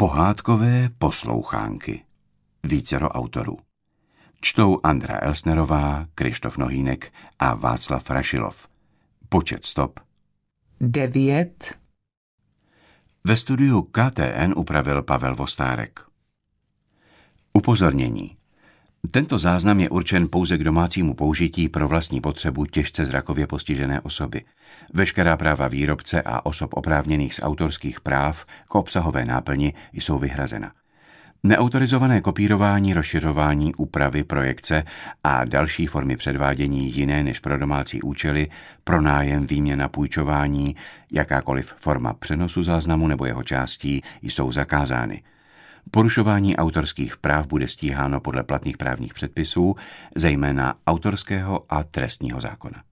Pohádkové poslouchánky. Vícero autorů. Čtou Andra Elsnerová, Krištof Nohýnek a Václav Rašilov. Počet stop 9. Ve studiu KTN upravil Pavel Vostárek. Upozornění. Tento záznam je určen pouze k domácímu použití pro vlastní potřebu těžce zrakově postižené osoby. Veškerá práva výrobce a osob oprávněných z autorských práv k obsahové náplni jsou vyhrazena. Neautorizované kopírování, rozšiřování, úpravy, projekce a další formy předvádění jiné než pro domácí účely, pronájem, výměna, půjčování, jakákoliv forma přenosu záznamu nebo jeho částí jsou zakázány. Porušování autorských práv bude stíháno podle platných právních předpisů, zejména autorského a trestního zákona.